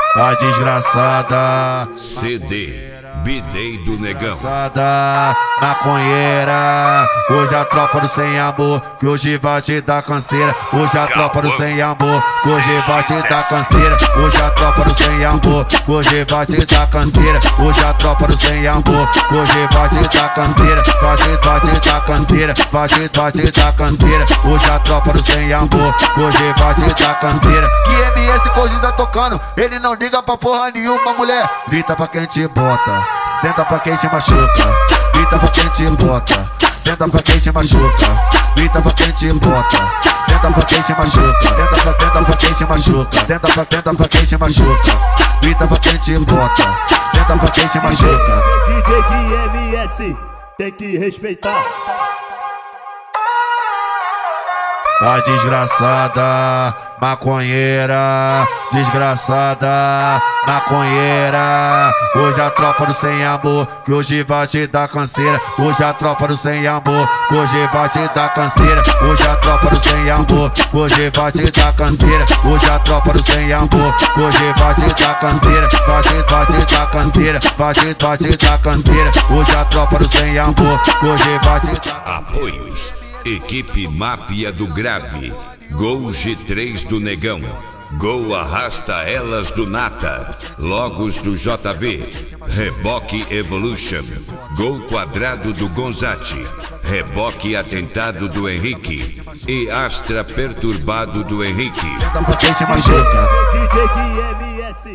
A desgraçada CD Bidei do Negão. Desgraçada maconheira. Hoje a tropa do sem amor, que hoje vai te dar canseira. Hoje a tropa do sem amor, que hoje vai te dar canseira. Hoje a tropa do sem amor, que hoje vai te dar canseira. Hoje a tropa do sem amor, que hoje vai te dar canseira. Vai te dar canseira, vai te dar canseira. Hoje a tropa do sem amor, que hoje vai te dar canseira. Que MS que hoje tá tocando, ele não liga pra porra nenhuma, mulher. Grita pra quem te bota, senta pra quem te machuca. Grita pra quem te bota, senta pra quem te machuca. Grita pra quem te bota, senta pra quem te machuca. Tenta pra quem te machuca. Tenta pra quem te machuca. Grita pra quem te bota, senta pra quem te machuca. DJ que MS tem que respeitar. A desgraçada maconheira, desgraçada maconheira. Hoje a tropa do sem amor, que hoje vai te dar canseira. Hoje a tropa do sem amor, que hoje vai te dar canseira. Hoje a tropa do sem amor, que hoje vai te dar canseira. Hoje a tropa do sem amor, que hoje vai te dar canseira. Vai te dar canseira, vai te dar canseira. Hoje a tropa do sem amor, que hoje vai te dar. Apoios: Equipe Máfia do Grave, Gol G3 do Negão, Gol Arrasta Elas do Nata, Logos do JV, Reboque Evolution, Gol Quadrado do Gonzatti, Reboque Atentado do Henrique e Astra Perturbado do Henrique. Senta pra quem te machuca. DJ que MS